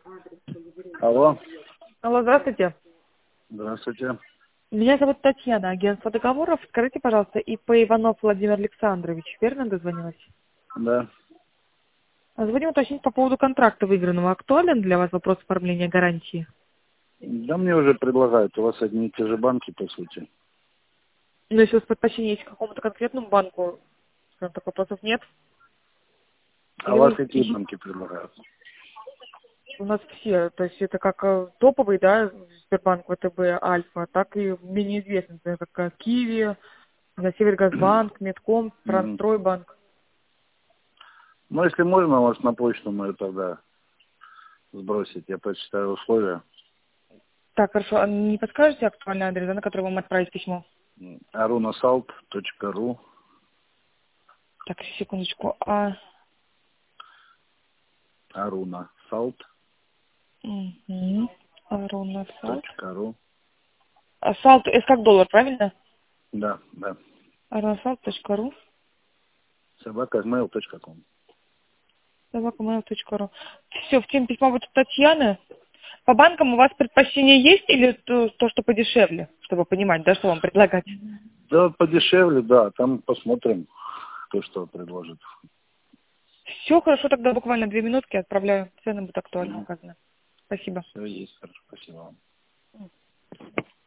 Алло. Алло, здравствуйте. Здравствуйте. Меня зовут Татьяна, агентство договоров. Скажите, пожалуйста, ИП Иванов Владимир Александрович, верно дозвонилась? Да. Звоню уточнить по поводу контракта выигранного. Актуален для вас вопрос оформления гарантии? Да мне уже предлагают. У вас одни и те же банки, по сути. Ну, если у вас предпочтение есть к какому-то конкретному банку, скажем так, вопросов нет. А у вас какие банки предлагают? У нас все, то есть это как топовый, да, Сбербанк, ВТБ, Альфа, так и менее известный, например, как Киви, Севергазбанк, Медком, Мгм. Трансстройбанк. Ну, если можно, может, на почту мою тогда сбросить. Я почитаю условия. Так, хорошо, а не подскажете актуальный адрес, да, на который вам отправить письмо? arunasalt.ru. Так, секундочку. arunasalt.ru. Угу. Арона Салт. Салт, это как доллар, правильно? Да, да. aronasalt.ru. собака@mail.com. собака.mail.ru. Все, в теме письма будет Татьяна. По банкам у вас предпочтение есть или то, что подешевле, чтобы понимать, да, что вам предлагать? Да, подешевле, да. Там посмотрим, кто что предложит. Все хорошо, тогда буквально 2 минутки отправляю. Цены будут актуально указаны. Спасибо. Все есть, хорошо. Спасибо вам.